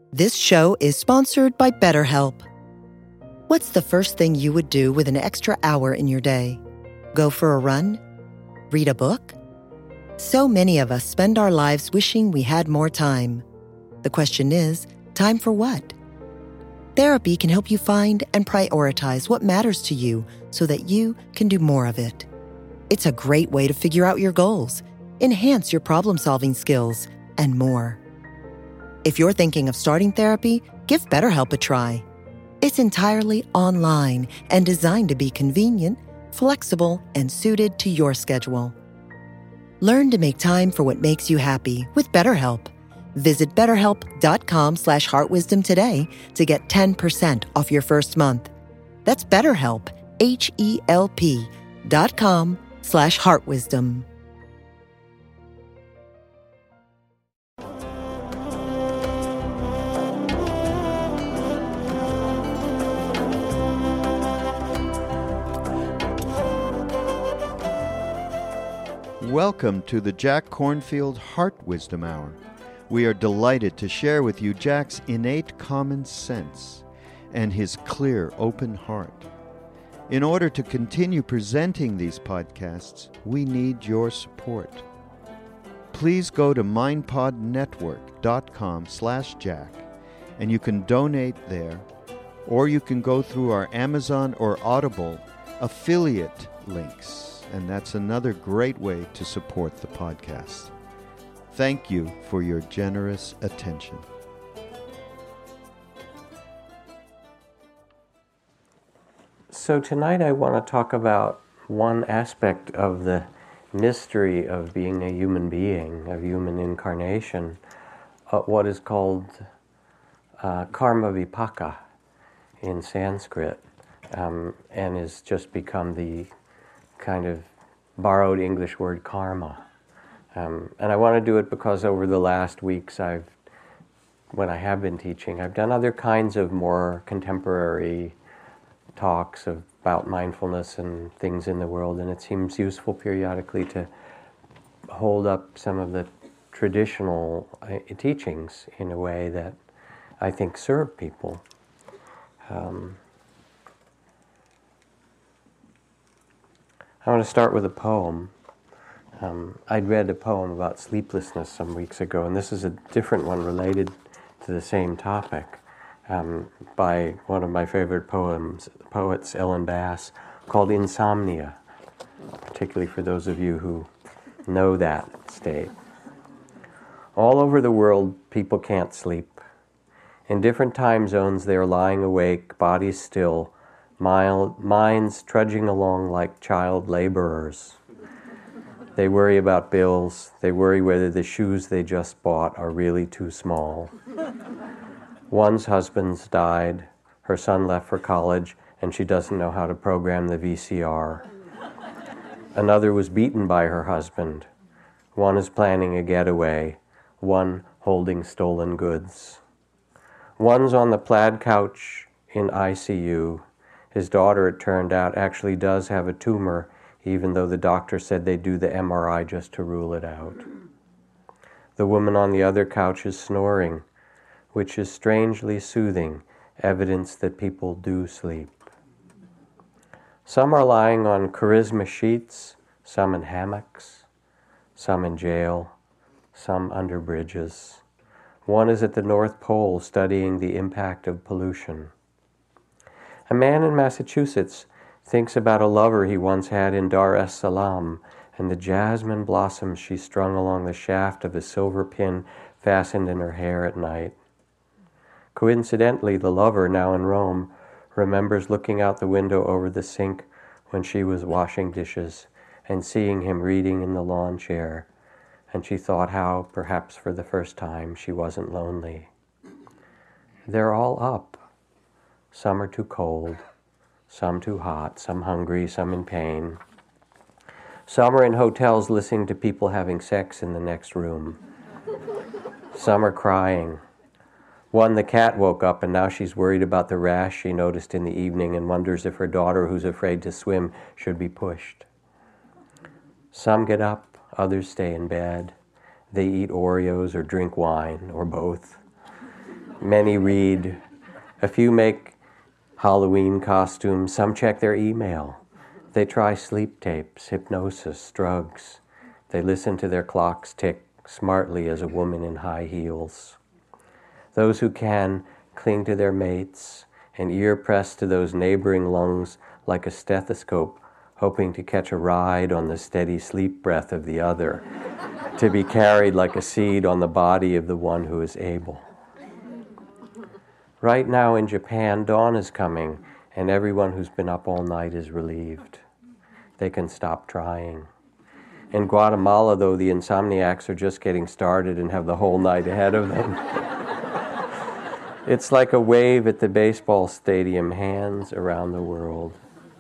This show is sponsored by BetterHelp. What's the first thing you would do with an extra hour in your day? Go for a run? Read a book? So many of us spend our lives wishing we had more time. The question is, time for what? Therapy can help you find and prioritize what matters to you so that you can do more of it. It's a great way to figure out your goals, enhance your problem-solving skills, and more. If you're thinking of starting therapy, give BetterHelp a try. It's entirely online and designed to be convenient, flexible, and suited to your schedule. Learn to make time for what makes you happy with BetterHelp. Visit BetterHelp.com/heartwisdom today to get 10% off your first month. That's BetterHelp, HELP.com/heartwisdom. Welcome to the Jack Kornfield Heart Wisdom Hour. We are delighted to share with you Jack's innate common sense and his clear, open heart. In order to continue presenting these podcasts, we need your support. Please go to mindpodnetwork.com/Jack and you can donate there, or you can go through our Amazon or Audible affiliate links. And that's another great way to support the podcast. Thank you for your generous attention. So tonight I want to talk about one aspect of the mystery of being a human being, of human incarnation, what is called karma vipaka in Sanskrit, and has just become the kind of borrowed English word karma. And I want to do it because over the last weeks when I have been teaching, I've done other kinds of more contemporary talks about mindfulness and things in the world, and it seems useful periodically to hold up some of the traditional teachings in a way that I think serve people. I want to start with a poem. I'd read a poem about sleeplessness some weeks ago, and this is a different one related to the same topic, by one of my favorite poets, Ellen Bass, called Insomnia, particularly for those of you who know that state. All over the world, people can't sleep. In different time zones, they are lying awake, bodies still, minds trudging along like child laborers. They worry about bills. They worry whether the shoes they just bought are really too small. One's husband's died. Her son left for college, and she doesn't know how to program the VCR. Another was beaten by her husband. One is planning a getaway. One holding stolen goods. One's on the plaid couch in ICU. His daughter, it turned out, actually does have a tumor, even though the doctor said they'd do the MRI just to rule it out. The woman on the other couch is snoring, which is strangely soothing, evidence that people do sleep. Some are lying on charisma sheets, some in hammocks, some in jail, some under bridges. One is at the North Pole studying the impact of pollution. A man in Massachusetts thinks about a lover he once had in Dar es Salaam and the jasmine blossoms she strung along the shaft of a silver pin fastened in her hair at night. Coincidentally, the lover, now in Rome, remembers looking out the window over the sink when she was washing dishes and seeing him reading in the lawn chair, and she thought how, perhaps for the first time, she wasn't lonely. They're all up. Some are too cold, some too hot, some hungry, some in pain. Some are in hotels listening to people having sex in the next room. Some are crying. One, the cat, woke up and now she's worried about the rash she noticed in the evening and wonders if her daughter, who's afraid to swim, should be pushed. Some get up, others stay in bed. They eat Oreos or drink wine, or both. Many read. A few make Halloween costumes. Some check their email. They try sleep tapes, hypnosis, drugs. They listen to their clocks tick smartly as a woman in high heels. Those who can cling to their mates, an ear pressed to those neighboring lungs like a stethoscope, hoping to catch a ride on the steady sleep breath of the other, to be carried like a seed on the body of the one who is able. Right now in Japan, dawn is coming, and everyone who's been up all night is relieved. They can stop trying. In Guatemala, though, the insomniacs are just getting started and have the whole night ahead of them. It's like a wave at the baseball stadium, hands around the world.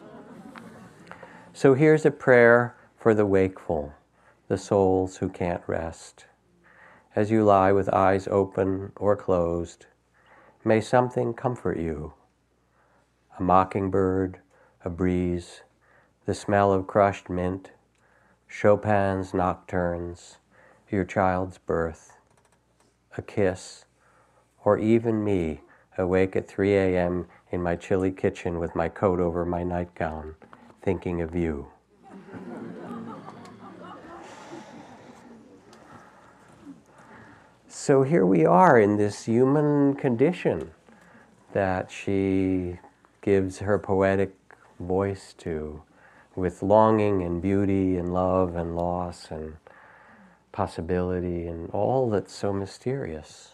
So here's a prayer for the wakeful, the souls who can't rest. As you lie with eyes open or closed, may something comfort you. A mockingbird, a breeze, the smell of crushed mint, Chopin's nocturnes, your child's birth, a kiss, or even me, awake at 3 a.m. in my chilly kitchen with my coat over my nightgown, thinking of you. So here we are in this human condition that she gives her poetic voice to, with longing and beauty and love and loss and possibility and all that's so mysterious.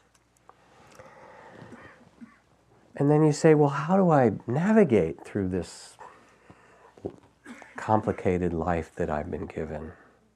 And then you say, well, how do I navigate through this complicated life that I've been given?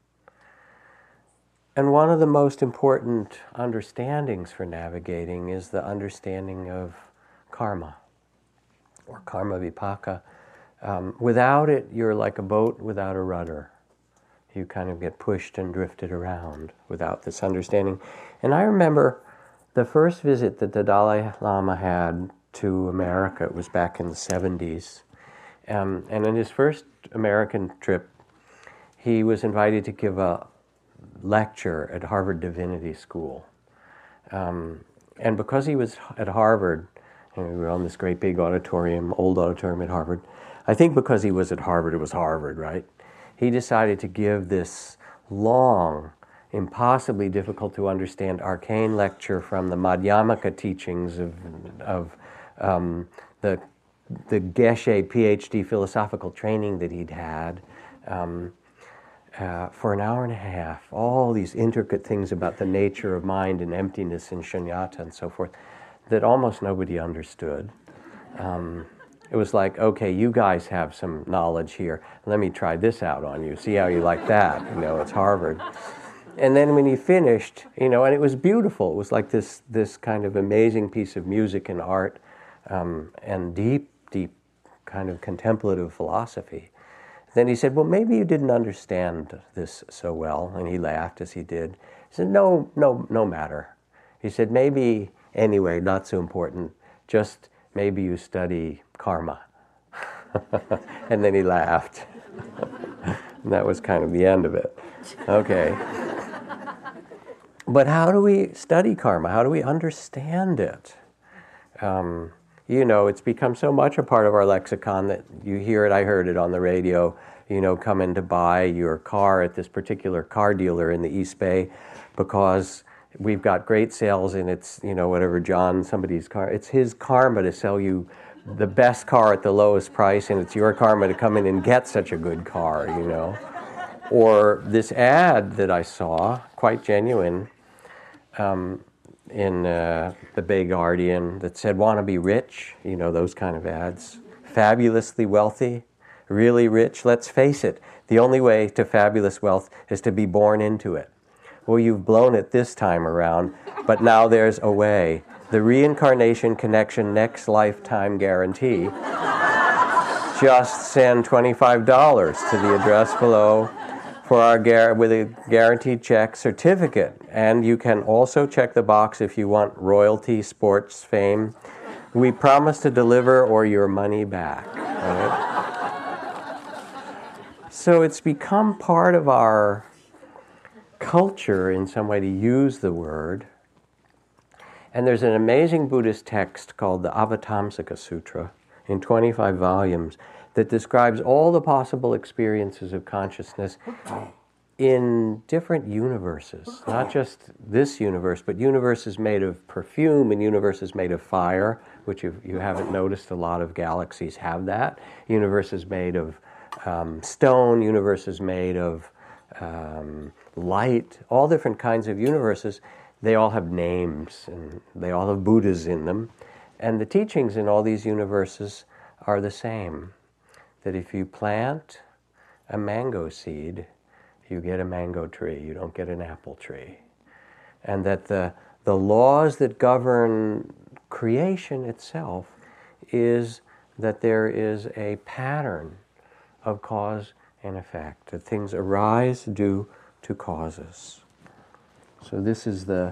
And one of the most important understandings for navigating is the understanding of karma, or karma vipaka. Without it, you're like a boat without a rudder. You kind of get pushed and drifted around without this understanding. And I remember the first visit that the Dalai Lama had to America. It was back in the 70s. And in his first American trip, he was invited to give a lecture at Harvard Divinity School. And because he was at Harvard, and we were on this great big auditorium, old auditorium at Harvard, I think because he was at Harvard, it was Harvard, right? He decided to give this long, impossibly difficult to understand arcane lecture from the Madhyamaka teachings of the Geshe PhD philosophical training that he'd had for an hour and a half. All these intricate things about the nature of mind and emptiness and shunyata and so forth that almost nobody understood. It was like, okay, you guys have some knowledge here. Let me try this out on you. See how you like that. It's Harvard. And then when he finished, and it was beautiful. It was like this kind of amazing piece of music and art and deep, deep kind of contemplative philosophy. Then he said, well, maybe you didn't understand this so well. And he laughed as he did. He said, no matter. He said, maybe, anyway, not so important. Just maybe you study karma. And then he laughed. And that was kind of the end of it. Okay. But how do we study karma? How do we understand it? It's become so much a part of our lexicon that you hear it, I heard it on the radio, come in to buy your car at this particular car dealer in the East Bay because we've got great sales and it's, whatever, somebody's car. It's his karma to sell you the best car at the lowest price, and it's your karma to come in and get such a good car, Or this ad that I saw, quite genuine, in the Bay Guardian that said, want to be rich, those kind of ads. Fabulously wealthy, really rich. Let's face it, the only way to fabulous wealth is to be born into it. Well, you've blown it this time around, but now there's a way. The reincarnation connection next lifetime guarantee. Just send $25 to the address below for our with a guaranteed check certificate. And you can also check the box if you want royalty, sports, fame. We promise to deliver or your money back. Right? So it's become part of our culture in some way to use the word. And there's an amazing Buddhist text called the Avatamsaka Sutra in 25 volumes that describes all the possible experiences of consciousness in different universes, not just this universe, but universes made of perfume and universes made of fire, which you haven't noticed a lot of galaxies have that, universes made of stone, universes made of light, all different kinds of universes. They all have names and they all have Buddhas in them. And the teachings in all these universes are the same. That if you plant a mango seed, you get a mango tree, you don't get an apple tree. And that the laws that govern creation itself is that there is a pattern of cause and effect, that things arise due to causes. So this is a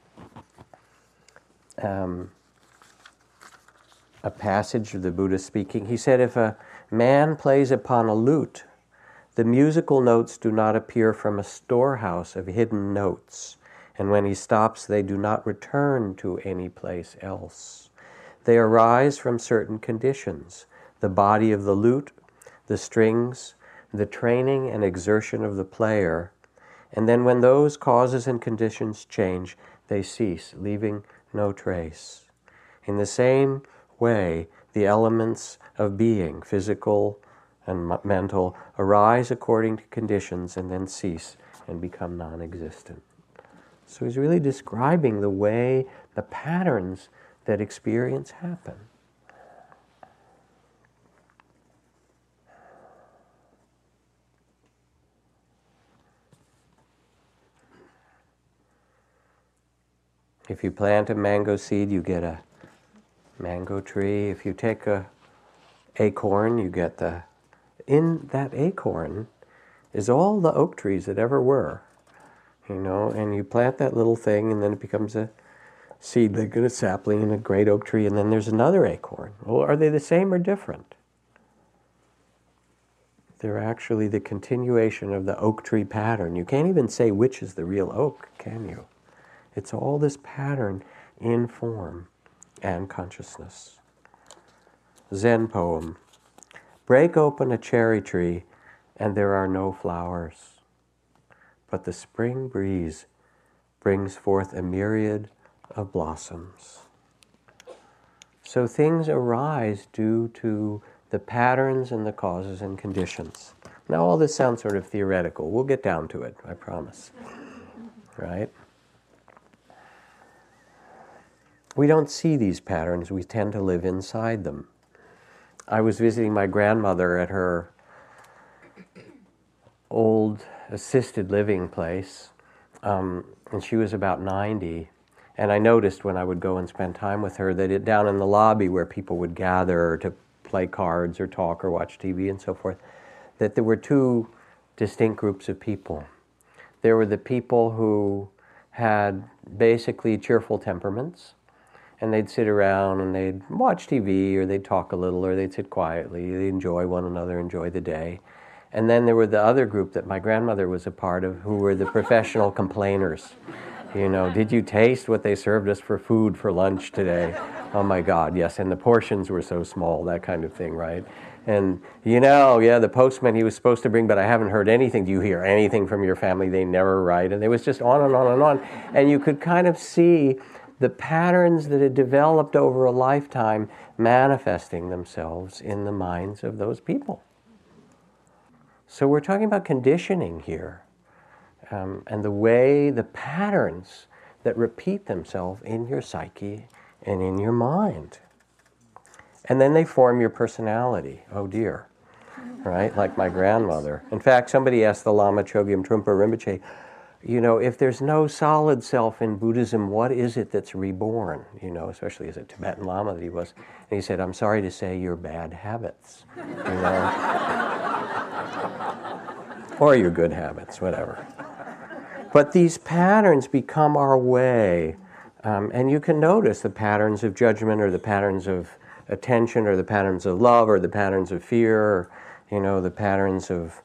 passage of the Buddha speaking. He said, if a man plays upon a lute, the musical notes do not appear from a storehouse of hidden notes, and when he stops, they do not return to any place else. They arise from certain conditions: the body of the lute, the strings, the training and exertion of the player, and then when those causes and conditions change, they cease, leaving no trace. In the same way, the elements of being, physical and mental, arise according to conditions and then cease and become non-existent. So he's really describing the way, the patterns that experience happen. If you plant a mango seed, you get a mango tree. If you take a acorn, you get in that acorn is all the oak trees that ever were, and you plant that little thing and then it becomes a seedling and a sapling and a great oak tree, and then there's another acorn. Well, are they the same or different? They're actually the continuation of the oak tree pattern. You can't even say which is the real oak, can you? It's all this pattern in form and consciousness. Zen poem. Break open a cherry tree and there are no flowers, but the spring breeze brings forth a myriad of blossoms. So things arise due to the patterns and the causes and conditions. Now all this sounds sort of theoretical. We'll get down to it, I promise. Right? We don't see these patterns, we tend to live inside them. I was visiting my grandmother at her old assisted living place, and she was about 90, and I noticed when I would go and spend time with her that down in the lobby where people would gather to play cards or talk or watch TV and so forth, that there were two distinct groups of people. There were the people who had basically cheerful temperaments, and they'd sit around and they'd watch TV or they'd talk a little or they'd sit quietly. They'd enjoy one another, enjoy the day. And then there were the other group that my grandmother was a part of, who were the professional complainers. Did you taste what they served us for food for lunch today? Oh my God, yes, and the portions were so small, that kind of thing, right? And the postman, he was supposed to bring, but I haven't heard anything. Do you hear anything from your family? They never write. And it was just on and on and on. And you could kind of see the patterns that had developed over a lifetime manifesting themselves in the minds of those people. So we're talking about conditioning here, and the patterns that repeat themselves in your psyche and in your mind. And then they form your personality. Oh dear. Right? Like my grandmother. In fact, somebody asked the Lama Chogyam Trungpa Rinpoche, if there's no solid self in Buddhism, what is it that's reborn? Especially as a Tibetan Lama that he was. And he said, I'm sorry to say, your bad habits. Or your good habits, whatever. But these patterns become our way. And you can notice the patterns of judgment or the patterns of attention or the patterns of love or the patterns of fear, or, the patterns of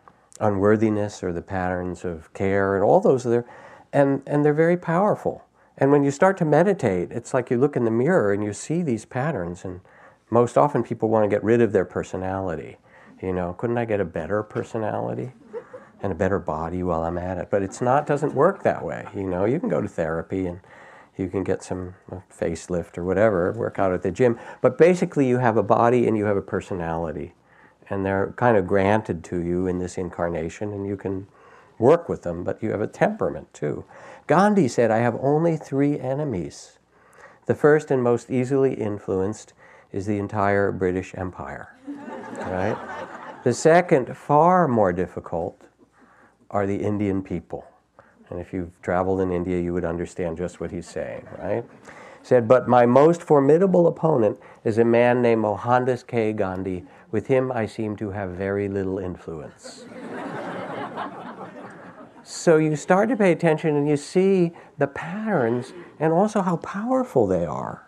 unworthiness or the patterns of care, and all those are there, and they're very powerful. And when you start to meditate, it's like you look in the mirror and you see these patterns, and most often people want to get rid of their personality. Couldn't I get a better personality and a better body while I'm at it? But doesn't work that way. You can go to therapy and you can get some facelift or whatever, work out at the gym. But basically you have a body and you have a personality. And they're kind of granted to you in this incarnation, and you can work with them, but you have a temperament too. Gandhi said, I have only 3 enemies. The first and most easily influenced is the entire British Empire, right? The second, far more difficult, are the Indian people. And if you've traveled in India, you would understand just what he's saying, right? He said, but my most formidable opponent is a man named Mohandas K. Gandhi. With him, I seem to have very little influence. So you start to pay attention and you see the patterns and also how powerful they are.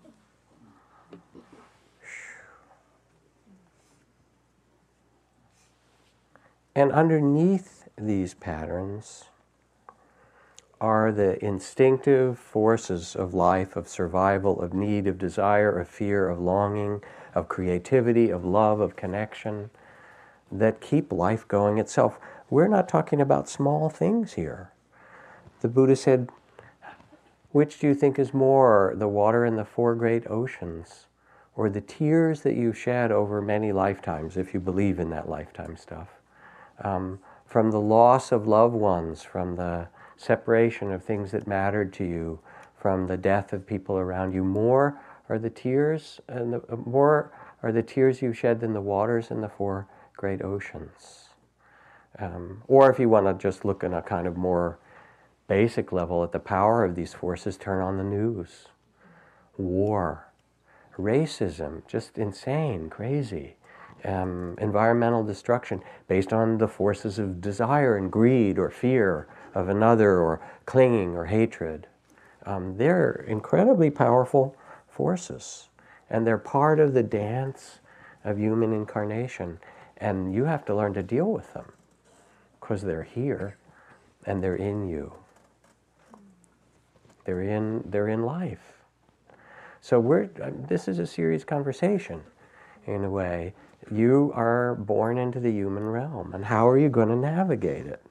And underneath these patterns are the instinctive forces of life, of survival, of need, of desire, of fear, of longing, of creativity, of love, of connection, that keep life going itself. We're not talking about small things here. The Buddha said, which do you think is more, the water in the 4 great oceans, or the tears that you shed over many lifetimes, if you believe in that lifetime stuff? From the loss of loved ones, from the separation of things that mattered to you, from the death of people around you, more are the tears, and more are the tears you shed than the waters in the 4 great oceans. Or if you want to just look on a kind of more basic level at the power of these forces, turn on the news. War, racism, just insane, crazy. Environmental destruction based on the forces of desire and greed or fear of another, or clinging or hatred. They're incredibly powerful forces, and they're part of the dance of human incarnation, and you have to learn to deal with them because they're here and they're in you. They're in life. So this is a serious conversation in a way. You are born into the human realm, and how are you going to navigate it?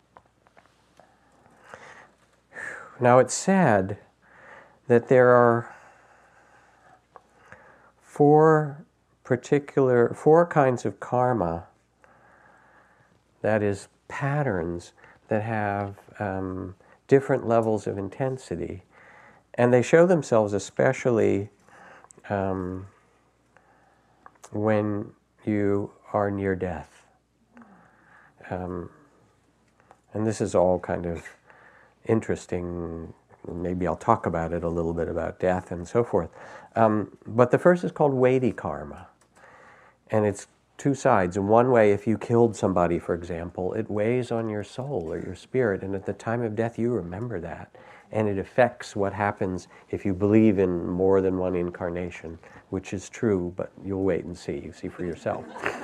Now it's said that there are 4 kinds of karma, that is, patterns that have different levels of intensity, and they show themselves especially when you are near death. And this is all kind of interesting. Maybe I'll talk about it a little bit, about death and so forth. But the first is called weighty karma. And it's 2 sides. In one way, if you killed somebody, for example, it weighs on your soul or your spirit. And at the time of death, you remember that. And it affects what happens if you believe in more than one incarnation, which is true, but you'll wait and see. You see for yourself.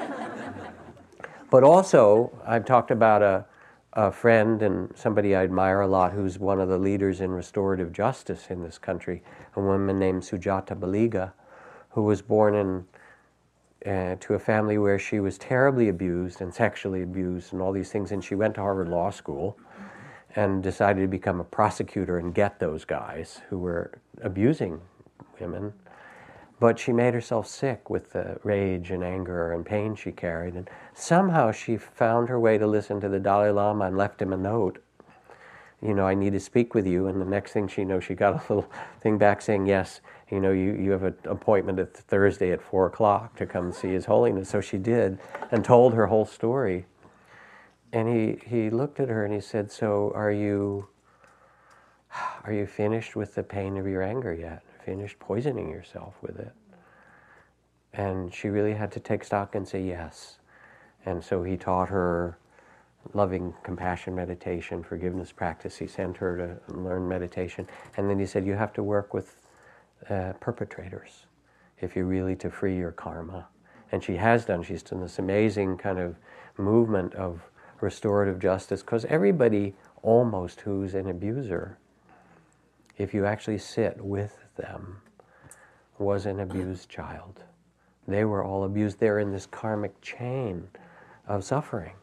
But also, I've talked about a friend and somebody I admire a lot who's one of the leaders in restorative justice in this country, a woman named Sujata Baliga, who was born to a family where she was terribly abused and sexually abused and all these things, and she went to Harvard Law School and decided to become a prosecutor and get those guys who were abusing women. But she made herself sick with the rage and anger and pain she carried, and somehow she found her way to listen to the Dalai Lama and left him a note. I need to speak with you. And the next thing she knows, she got a little thing back saying, yes, you have an appointment at Thursday at 4:00 to come see His Holiness. So she did, and told her whole story. And he looked at her and he said, so are you finished with the pain of your anger yet? Finished poisoning yourself with it? And she really had to take stock and say yes. And so he taught her loving compassion meditation, forgiveness practice. He sent her to learn meditation. And then he said, you have to work with perpetrators if you're really to free your karma. And she has done. She's done this amazing kind of movement of restorative justice, because everybody almost who's an abuser if you actually sit with them, was an abused child. They were all abused. They're in this karmic chain of suffering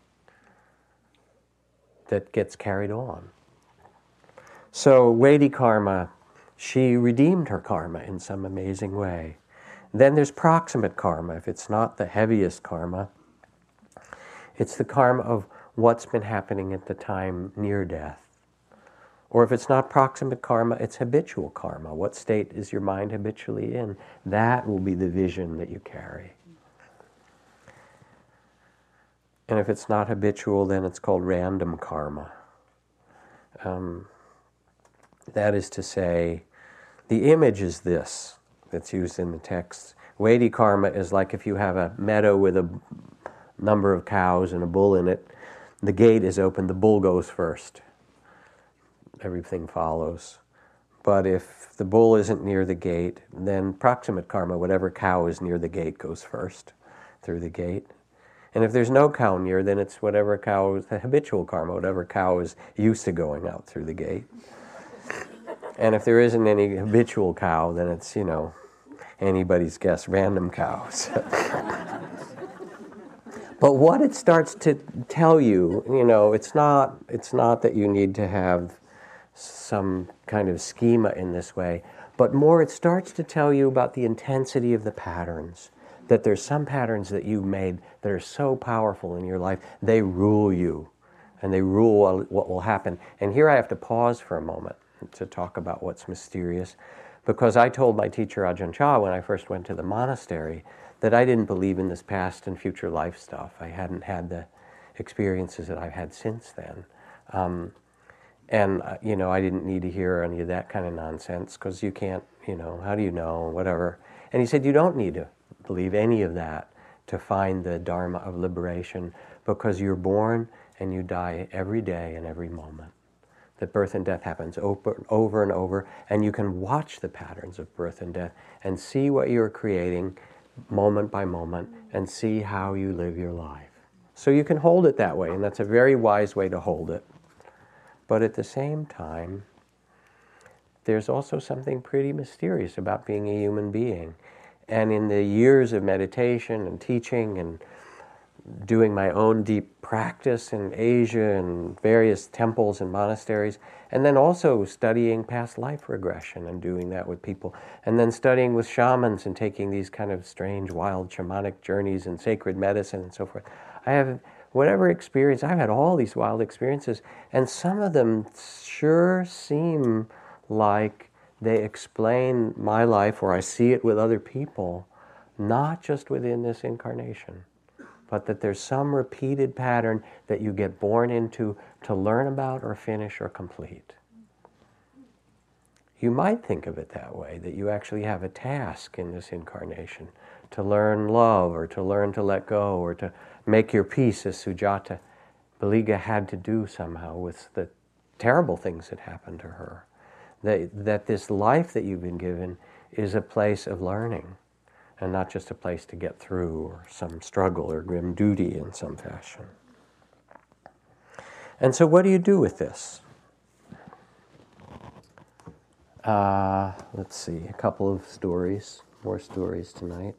that gets carried on. So Wedi karma, she redeemed her karma in some amazing way. Then there's proximate karma. If it's not the heaviest karma, it's the karma of what's been happening at the time near death. Or if it's not proximate karma, it's habitual karma. What state is your mind habitually in? That will be the vision that you carry. And if it's not habitual, then it's called random karma. That is to say, the image is this that's used in the text. Wedi karma is like if you have a meadow with a number of cows and a bull in it. The gate is open, the bull goes first. Everything follows. But if the bull isn't near the gate, then proximate karma, whatever cow is near the gate, goes first through the gate. And if there's no cow near, then it's whatever cow is the habitual karma, whatever cow is used to going out through the gate. And if there isn't any habitual cow, then it's, anybody's guess, random cows. But what it starts to tell you, it's not that you need to have some kind of schema in this way, but more it starts to tell you about the intensity of the patterns, that there's some patterns that you've made that are so powerful in your life, they rule you, and they rule what will happen. And here I have to pause for a moment to talk about what's mysterious, because I told my teacher Ajahn Chah when I first went to the monastery that I didn't believe in this past and future life stuff. I hadn't had the experiences that I've had since then. And I didn't need to hear any of that kind of nonsense, because you can't, how do you know, whatever. And he said, you don't need to believe any of that to find the Dharma of liberation, because you're born and you die every day and every moment. That birth and death happens over and over, and you can watch the patterns of birth and death and see what you're creating moment by moment and see how you live your life. So you can hold it that way, and that's a very wise way to hold it. But at the same time, there's also something pretty mysterious about being a human being. And in the years of meditation and teaching and doing my own deep practice in Asia and various temples and monasteries, and then also studying past life regression and doing that with people, and then studying with shamans and taking these kind of strange, wild shamanic journeys and sacred medicine and so forth. I have whatever experience, I've had all these wild experiences, and some of them sure seem like they explain my life, or I see it with other people, not just within this incarnation, but that there's some repeated pattern that you get born into to learn about or finish or complete. You might think of it that way, that you actually have a task in this incarnation to learn love, or to learn to let go, or to make your peace, as Sujata Baliga had to do somehow with the terrible things that happened to her. That this life that you've been given is a place of learning, and not just a place to get through, or some struggle or grim duty in some fashion. And so what do you do with this? Let's see, a couple of stories, more stories tonight.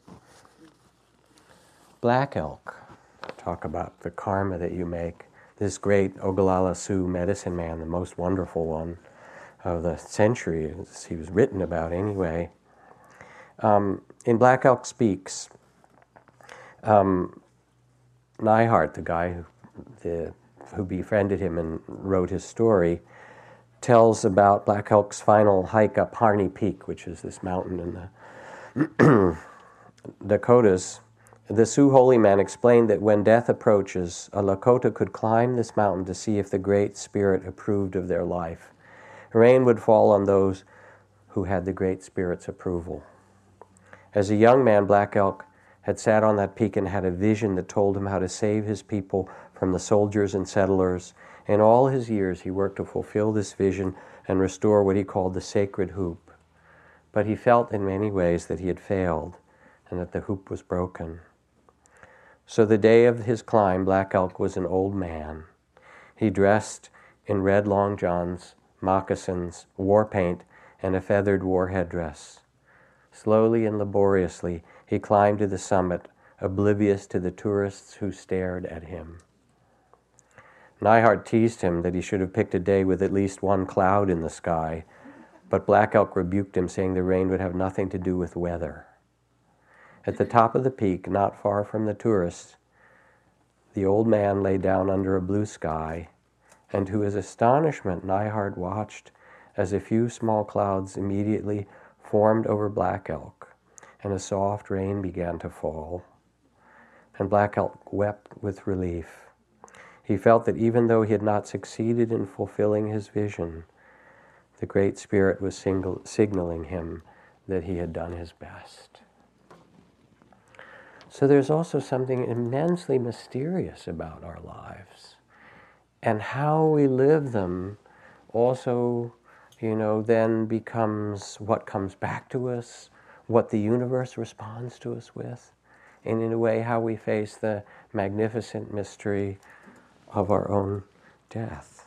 Black elk, talk about the karma that you make. This great Ogallala Sioux medicine man, the most wonderful one of the century, as he was written about anyway. In Black Elk Speaks, Neihart, the guy who befriended him and wrote his story, tells about Black Elk's final hike up Harney Peak, which is this mountain in the Dakotas. The Sioux holy man explained that when death approaches, a Lakota could climb this mountain to see if the Great Spirit approved of their life. Rain would fall on those who had the Great Spirit's approval. As a young man, Black Elk had sat on that peak and had a vision that told him how to save his people from the soldiers and settlers. In all his years, he worked to fulfill this vision and restore what he called the sacred hoop. But he felt in many ways that he had failed and that the hoop was broken. So the day of his climb, Black Elk was an old man. He dressed in red long johns, moccasins, war paint, and a feathered war headdress. Slowly and laboriously, he climbed to the summit, oblivious to the tourists who stared at him. Neihardt teased him that he should have picked a day with at least one cloud in the sky, but Black Elk rebuked him, saying the rain would have nothing to do with weather. At the top of the peak, not far from the tourists, the old man lay down under a blue sky, and to his astonishment, Neihardt watched as a few small clouds immediately formed over Black Elk, and a soft rain began to fall. And Black Elk wept with relief. He felt that even though he had not succeeded in fulfilling his vision, the Great Spirit was signaling him that he had done his best. So there's also something immensely mysterious about our lives. And how we live them also, then becomes what comes back to us, what the universe responds to us with, and in a way how we face the magnificent mystery of our own death.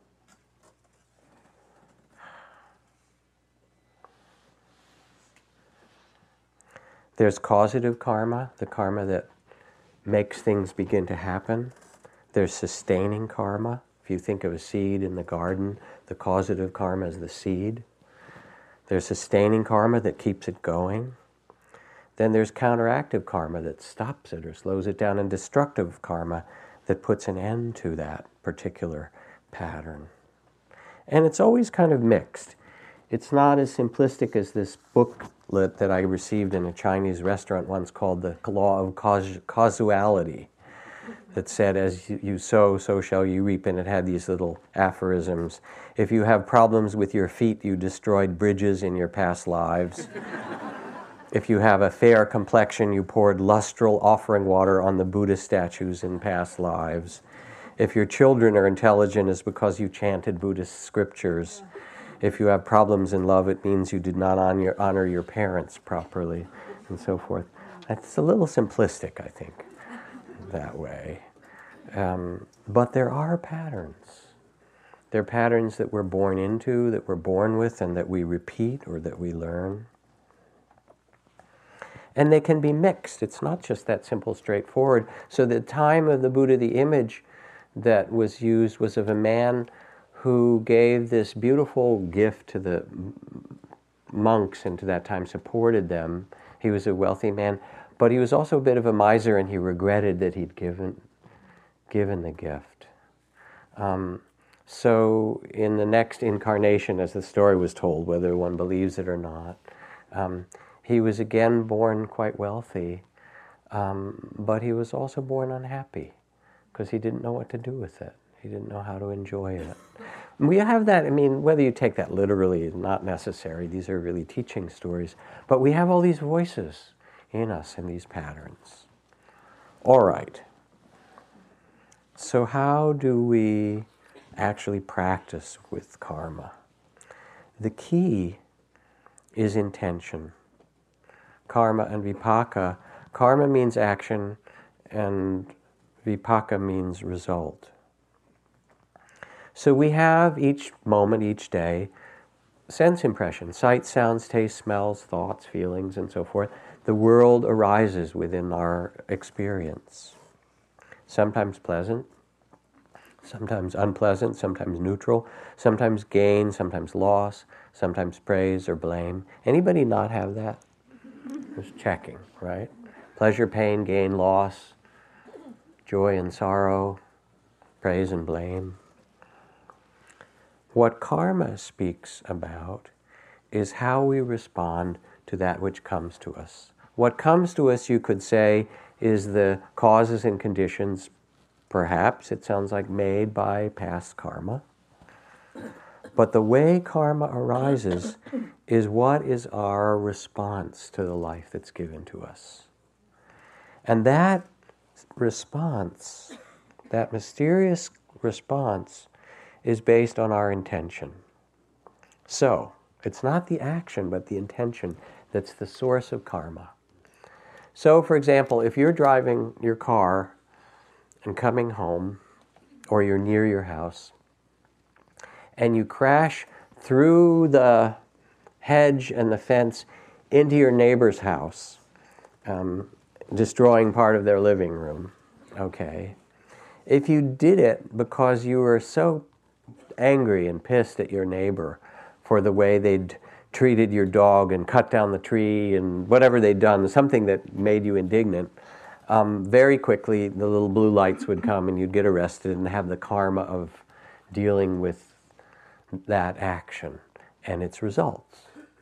There's causative karma, the karma that makes things begin to happen. There's sustaining karma. If you think of a seed in the garden, the causative karma is the seed. There's sustaining karma that keeps it going. Then there's counteractive karma that stops it or slows it down, and destructive karma that puts an end to that particular pattern. And it's always kind of mixed. It's not as simplistic as this booklet that I received in a Chinese restaurant once called The Law of Causality, that said, as you sow, so shall you reap, and it had these little aphorisms. If you have problems with your feet, you destroyed bridges in your past lives. If you have a fair complexion, you poured lustral offering water on the Buddha statues in past lives. If your children are intelligent, it's because you chanted Buddhist scriptures. If you have problems in love, it means you did not honor your parents properly, and so forth. It's a little simplistic, I think, that way. But there are patterns. There are patterns that we're born into, that we're born with, and that we repeat or that we learn. And they can be mixed. It's not just that simple, straightforward. So the time of the Buddha, the image that was used was of a man who gave this beautiful gift to the monks, and to that time supported them. He was a wealthy man, but he was also a bit of a miser, and he regretted that he'd given the gift. So in the next incarnation, as the story was told, whether one believes it or not, he was again born quite wealthy, but he was also born unhappy because he didn't know what to do with it. He didn't know how to enjoy it. We have that, whether you take that literally is not necessary. These are really teaching stories. But we have all these voices in us in these patterns. All right. So how do we actually practice with karma? The key is intention. Karma and vipaka. Karma means action, and vipaka means result. So we have each moment, each day, sense impressions, sight, sounds, taste, smells, thoughts, feelings, and so forth. The world arises within our experience. Sometimes pleasant, sometimes unpleasant, sometimes neutral, sometimes gain, sometimes loss, sometimes praise or blame. Anybody not have that? Just checking, right? Pleasure, pain, gain, loss, joy and sorrow, praise and blame. What karma speaks about is how we respond to that which comes to us. What comes to us, you could say, is the causes and conditions, perhaps, it sounds like, made by past karma. But the way karma arises is what is our response to the life that's given to us. And that response, that mysterious response, is based on our intention. So, it's not the action, but the intention that's the source of karma. So, for example, if you're driving your car and coming home, or you're near your house, and you crash through the hedge and the fence into your neighbor's house, destroying part of their living room, okay? If you did it because you were so angry and pissed at your neighbor for the way they'd treated your dog and cut down the tree and whatever they'd done, something that made you indignant, very quickly the little blue lights would come and you'd get arrested and have the karma of dealing with that action and its results.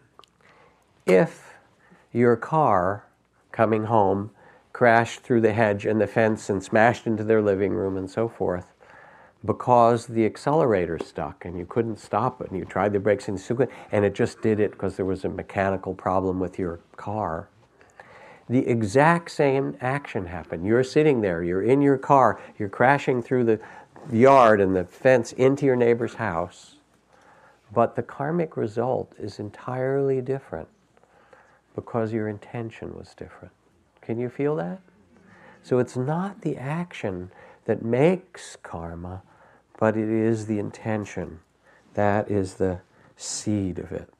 If your car coming home crashed through the hedge and the fence and smashed into their living room and so forth because the accelerator stuck and you couldn't stop it and you tried the brakes and it just did it because there was a mechanical problem with your car, the exact same action happened. You're sitting there, you're in your car, you're crashing through the yard and the fence into your neighbor's house, but the karmic result is entirely different because your intention was different. Can you feel that? So it's not the action that makes karma, but it is the intention. That is the seed of it.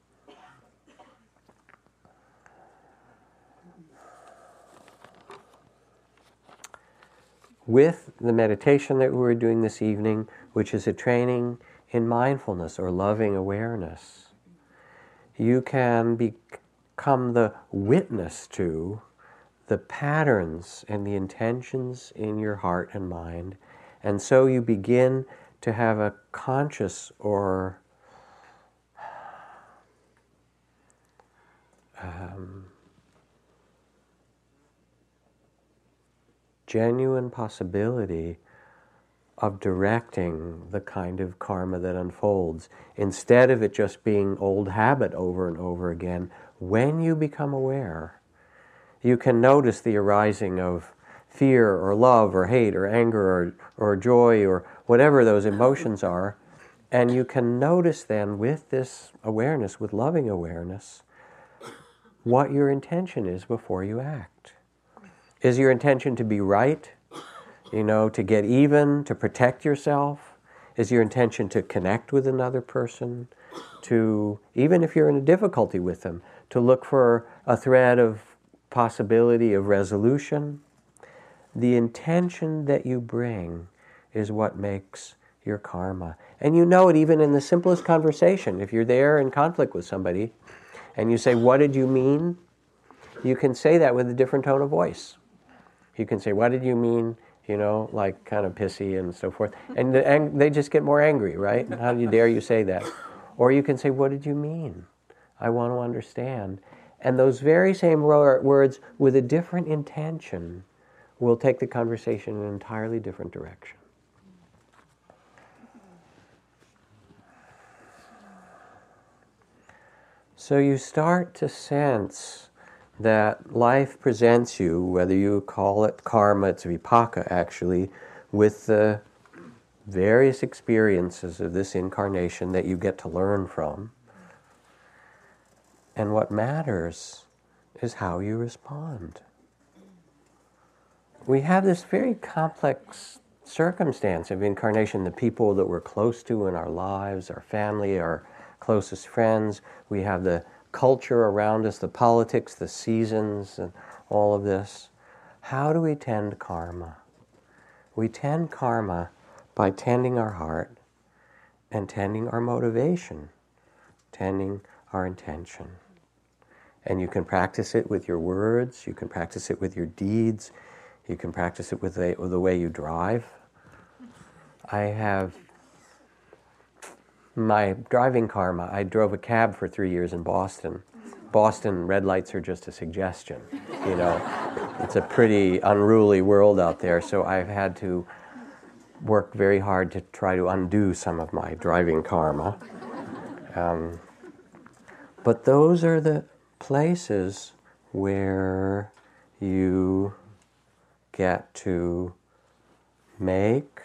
With the meditation that we're doing this evening, which is a training in mindfulness or loving awareness, you can become the witness to the patterns and the intentions in your heart and mind, and so you begin to have a conscious or genuine possibility of directing the kind of karma that unfolds, instead of it just being old habit over and over again. When you become aware, you can notice the arising of fear or love or hate or anger or joy or whatever those emotions are, and you can notice then with this awareness, with loving awareness, what your intention is before you act. Is your intention to be right? To get even, to protect yourself? Is your intention to connect with another person? To, even if you're in a difficulty with them, to look for a thread of possibility of resolution? The intention that you bring is what makes your karma. And you know it even in the simplest conversation. If you're there in conflict with somebody and you say, "What did you mean?" you can say that with a different tone of voice. You can say, "What did you mean?" Like kind of pissy and so forth. And they just get more angry, right? How dare you say that? Or you can say, "What did you mean? I want to understand." And those very same words with a different intention will take the conversation in an entirely different direction. So you start to sense that life presents you, whether you call it karma, it's vipaka actually, with the various experiences of this incarnation that you get to learn from. And what matters is how you respond. We have this very complex circumstance of incarnation, the people that we're close to in our lives, our family, our closest friends. We have the culture around us, the politics, the seasons, and all of this. How do we tend karma? We tend karma by tending our heart and tending our motivation, tending our intention. And you can practice it with your words, you can practice it with your deeds, you can practice it with the way you drive. I have my driving karma. I drove a cab for 3 years in Boston. Boston, red lights are just a suggestion. It's a pretty unruly world out there, so I've had to work very hard to try to undo some of my driving karma. But those are the places where you get to make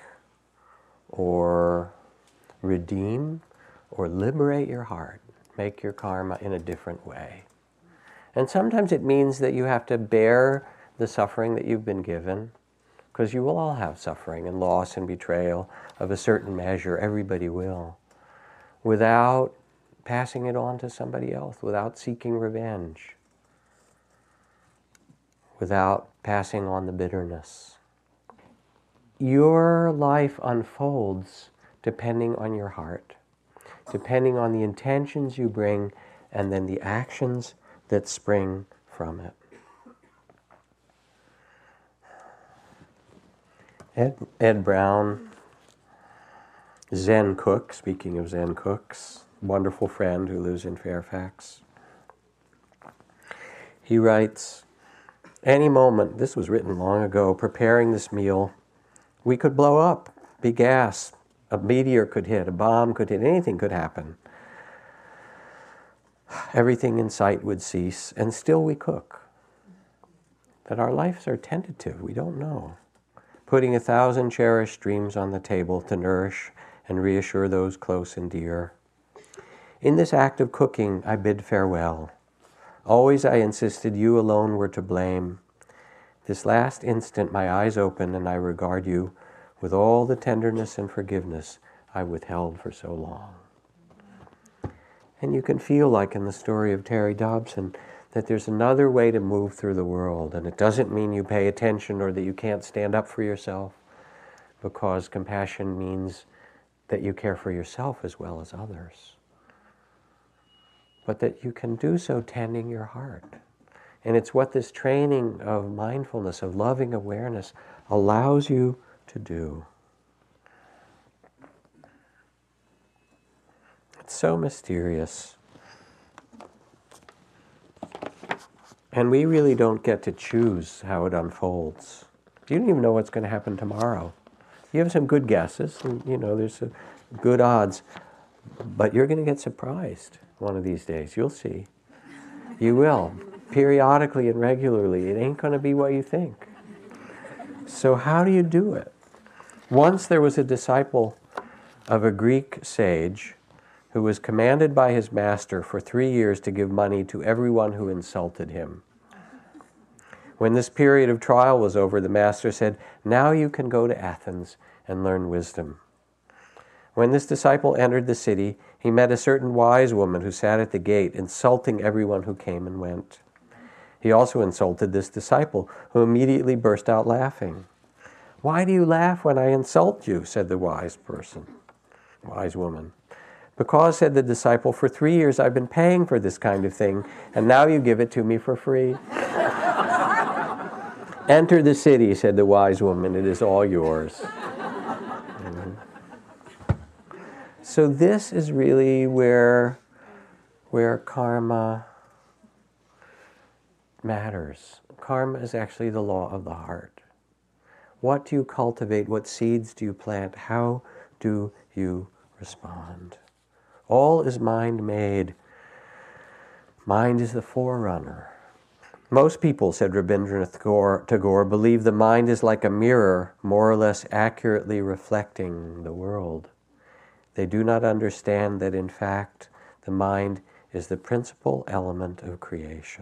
or redeem or liberate your heart, make your karma in a different way. And sometimes it means that you have to bear the suffering that you've been given, because you will all have suffering and loss and betrayal of a certain measure. Everybody will. Without passing it on to somebody else without seeking revenge, without passing on the bitterness. Your life unfolds depending on your heart, depending on the intentions you bring and then the actions that spring from it. Ed Brown, Zen cook, speaking of Zen cooks, wonderful friend who lives in Fairfax. He writes, any moment, this was written long ago, preparing this meal, we could blow up, be gas, a meteor could hit, a bomb could hit, anything could happen. Everything in sight would cease, and still we cook. That our lives are tentative, we don't know. Putting 1,000 cherished dreams on the table to nourish and reassure those close and dear. In this act of cooking, I bid farewell. Always I insisted you alone were to blame. This last instant my eyes open and I regard you with all the tenderness and forgiveness I withheld for so long. And you can feel like in the story of Terry Dobson that there's another way to move through the world, and it doesn't mean you pay attention or that you can't stand up for yourself, because compassion means that you care for yourself as well as others. But that you can do so tending your heart. And it's what this training of mindfulness, of loving awareness, allows you to do. It's so mysterious. And we really don't get to choose how it unfolds. You don't even know what's going to happen tomorrow. You have some good guesses, and there's some good odds, but you're going to get surprised one of these days. You'll see. You will. Periodically and regularly. It ain't going to be what you think. So how do you do it? Once there was a disciple of a Greek sage who was commanded by his master for 3 years to give money to everyone who insulted him. When this period of trial was over, the master said, now you can go to Athens and learn wisdom. When this disciple entered the city, he met a certain wise woman who sat at the gate, insulting everyone who came and went. He also insulted this disciple, who immediately burst out laughing. Why do you laugh when I insult you? Said the wise woman. Because, said the disciple, for 3 years I've been paying for this kind of thing, and now you give it to me for free. Enter the city, said the wise woman, it is all yours. So this is really where karma matters. Karma is actually the law of the heart. What do you cultivate? What seeds do you plant? How do you respond? All is mind-made. Mind is the forerunner. Most people, said Rabindranath Tagore, believe the mind is like a mirror, more or less accurately reflecting the world. They do not understand that, in fact, the mind is the principal element of creation.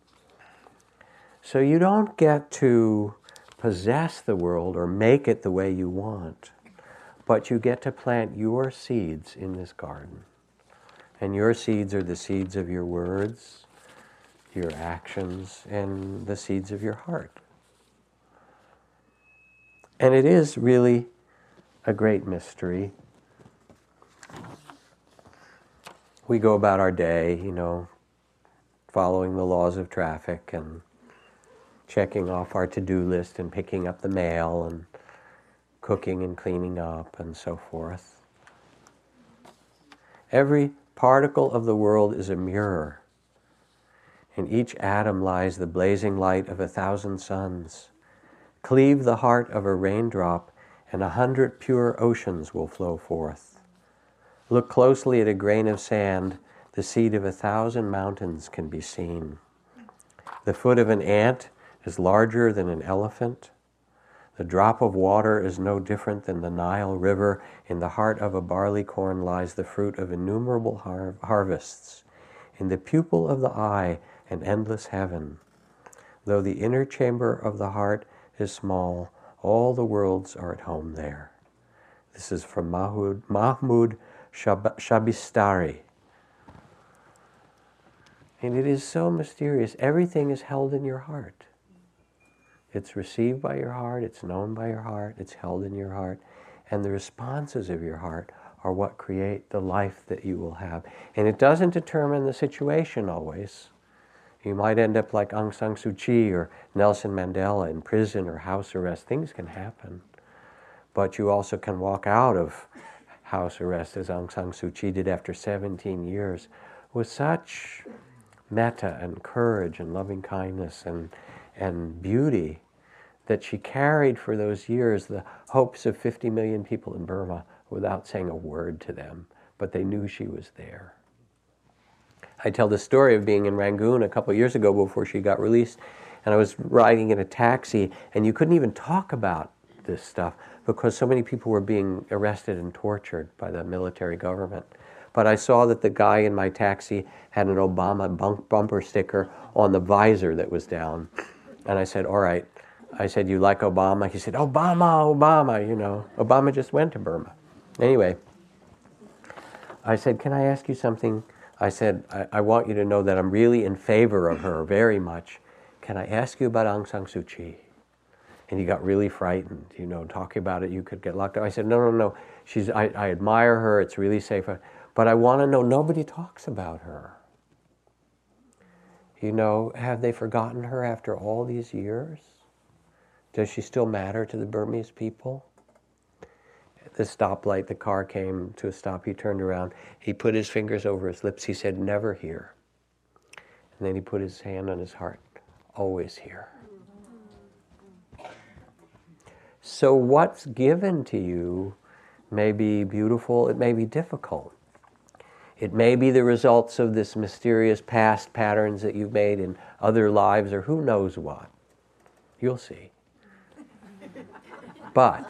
So you don't get to possess the world or make it the way you want, but you get to plant your seeds in this garden. And your seeds are the seeds of your words, your actions, and the seeds of your heart. And it is really a great mystery. We go about our day, following the laws of traffic and checking off our to-do list and picking up the mail and cooking and cleaning up and so forth. Every particle of the world is a mirror. In each atom lies the blazing light of 1,000 suns. Cleave the heart of a raindrop, and 100 pure oceans will flow forth. Look closely at a grain of sand, the seed of 1,000 mountains can be seen. The foot of an ant is larger than an elephant. The drop of water is no different than the Nile River. In the heart of a barley corn lies the fruit of innumerable harvests. In the pupil of the eye, an endless heaven. Though the inner chamber of the heart is small, all the worlds are at home there. This is from Mahmoud Shabistari. And it is so mysterious. Everything is held in your heart. It's received by your heart, it's known by your heart, it's held in your heart. And the responses of your heart are what create the life that you will have. And it doesn't determine the situation always. You might end up like Aung San Suu Kyi or Nelson Mandela in prison or house arrest. Things can happen. But you also can walk out of house arrest, as Aung San Suu Kyi did after 17 years, with such metta and courage and loving kindness and beauty that she carried for those years the hopes of 50 million people in Burma without saying a word to them, but they knew she was there. I tell the story of being in Rangoon a couple of years ago before she got released, and I was riding in a taxi, and you couldn't even talk about this stuff because so many people were being arrested and tortured by the military government. But I saw that the guy in my taxi had an Obama bumper sticker on the visor that was down. And I said, all right. I said, you like Obama? He said, Obama, you know. Obama just went to Burma. Anyway, I said, can I ask you something? I said, I want you to know that I'm really in favor of her very much. Can I ask you about Aung San Suu Kyi? And he got really frightened, you know, talking about it, you could get locked up. I said, no. I admire her, it's really safe. But I want to know, nobody talks about her. You know, have they forgotten her after all these years? Does she still matter to the Burmese people? At the stoplight, the car came to a stop. He turned around. He put his fingers over his lips. He said, never here. And then he put his hand on his heart. Always here. So what's given to you may be beautiful. It may be difficult. It may be the results of this mysterious past patterns that you've made in other lives or who knows what. You'll see. But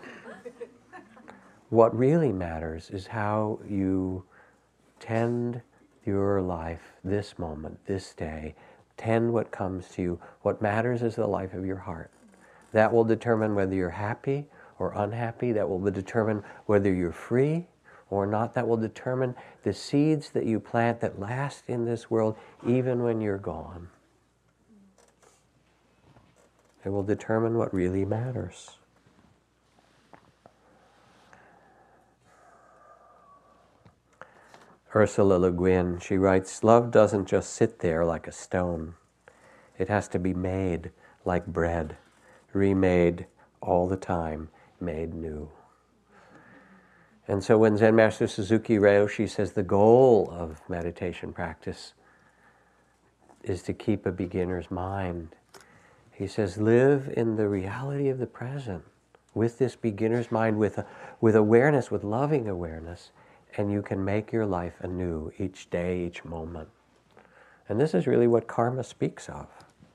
what really matters is how you tend your life, this moment, this day. Tend what comes to you. What matters is the life of your heart. That will determine whether you're happy or unhappy. That will determine whether you're free or not. That will determine the seeds that you plant that last in this world even when you're gone. It will determine what really matters. Ursula Le Guin, she writes, love doesn't just sit there like a stone. It has to be made like bread, remade all the time, made new. And so when Zen Master Suzuki Ryoshi says the goal of meditation practice is to keep a beginner's mind, he says live in the reality of the present with this beginner's mind, with awareness, with loving awareness, and you can make your life anew each day, each moment. And this is really what karma speaks of.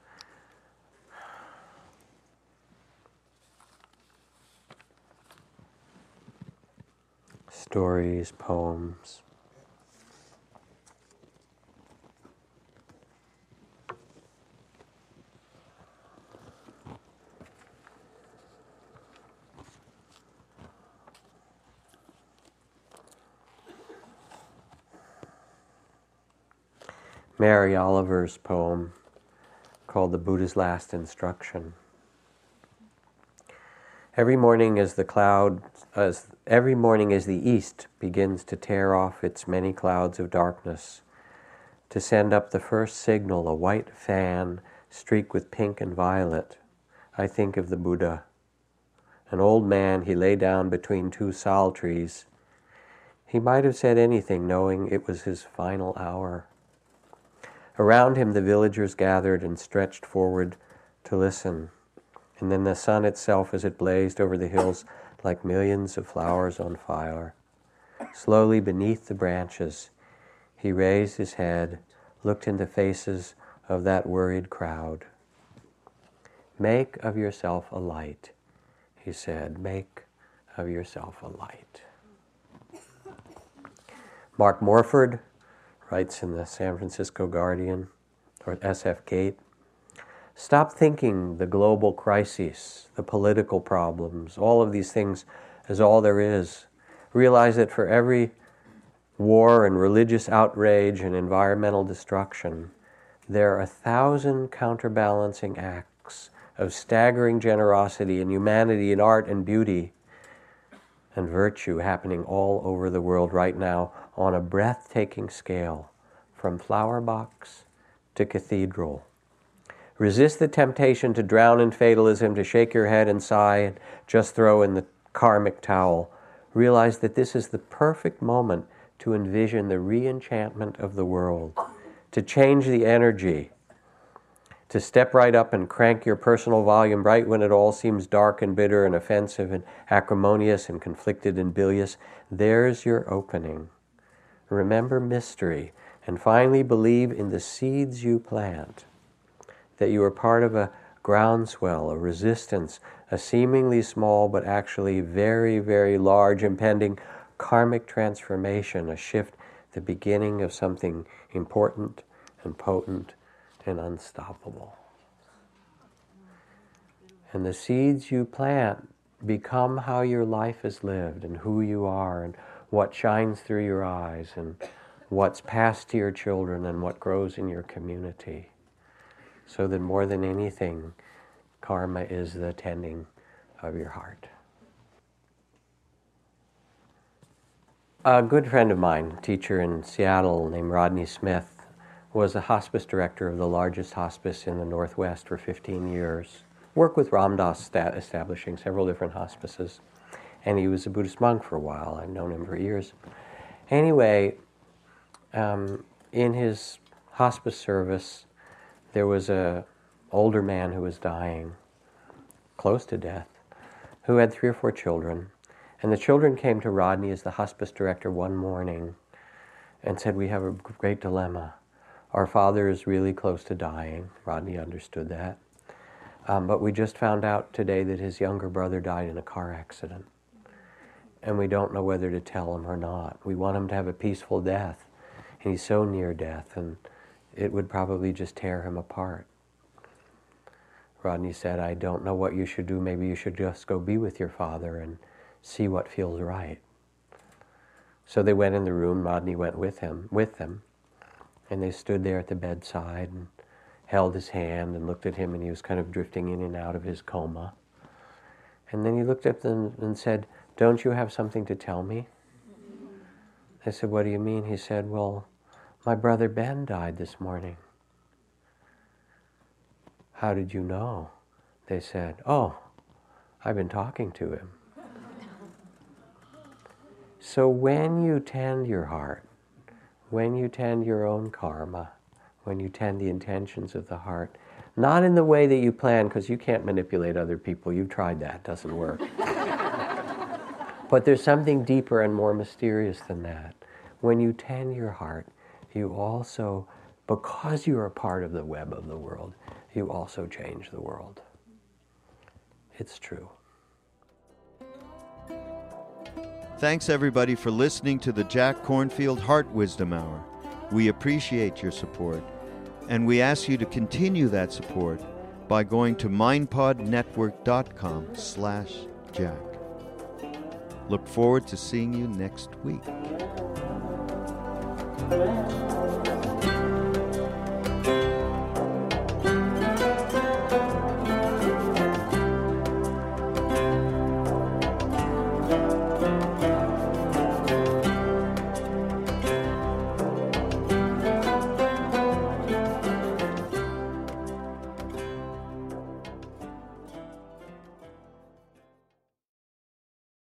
Stories, poems. Mary Oliver's poem called The Buddha's Last Instruction. Every morning as the east begins to tear off its many clouds of darkness, to send up the first signal, a white fan streaked with pink and violet, I think of the Buddha. An old man, he lay down between two sal trees. He might have said anything, knowing it was his final hour. Around him the villagers gathered and stretched forward to listen. And then the sun itself, as it blazed over the hills like millions of flowers on fire. Slowly beneath the branches, he raised his head, looked into faces of that worried crowd. Make of yourself a light, he said. Make of yourself a light. Mark Morford writes in the San Francisco Guardian, or SF Gate, stop thinking the global crises, the political problems, all of these things as all there is. Realize that for every war and religious outrage and environmental destruction, there are 1,000 counterbalancing acts of staggering generosity and humanity and art and beauty and virtue happening all over the world right now on a breathtaking scale, from flower box to cathedral. Resist the temptation to drown in fatalism, to shake your head and sigh and just throw in the karmic towel. Realize that this is the perfect moment to envision the re-enchantment of the world, to change the energy, to step right up and crank your personal volume right when it all seems dark and bitter and offensive and acrimonious and conflicted and bilious. There's your opening. Remember mystery, and finally believe in the seeds you plant, that you are part of a groundswell, a resistance, a seemingly small but actually very, very large impending karmic transformation, a shift, the beginning of something important and potent and unstoppable. And the seeds you plant become how your life is lived and who you are and what shines through your eyes and what's passed to your children and what grows in your community. So that more than anything, karma is the tending of your heart. A good friend of mine, a teacher in Seattle named Rodney Smith, was a hospice director of the largest hospice in the Northwest for 15 years. Worked with Ram Dass establishing several different hospices. And he was a Buddhist monk for a while. I've known him for years. Anyway, in his hospice service, there was an older man who was dying, close to death, who had 3 or 4 children. And the children came to Rodney as the hospice director one morning and said, "We have a great dilemma. Our father is really close to dying." Rodney understood that. But we just found out today that his younger brother died in a car accident. And we don't know whether to tell him or not. We want him to have a peaceful death. And he's so near death, and it would probably just tear him apart. Rodney said, "I don't know what you should do. Maybe you should just go be with your father and see what feels right." So they went in the room. Rodney went with them. And they stood there at the bedside and held his hand and looked at him, and he was kind of drifting in and out of his coma. And then he looked at them and said, "Don't you have something to tell me?" They said, "What do you mean?" He said, "Well, my brother Ben died this morning." "How did you know?" They said, "Oh, I've been talking to him." So when you tend your heart, when you tend your own karma, when you tend the intentions of the heart, not in the way that you plan, because you can't manipulate other people. You've tried that. It doesn't work. But there's something deeper and more mysterious than that. When you tend your heart, you also, because you are a part of the web of the world, you also change the world. It's true. Thanks everybody for listening to the Jack Kornfield Heart Wisdom Hour. We appreciate your support, and we ask you to continue that support by going to mindpodnetwork.com/Jack. Look forward to seeing you next week.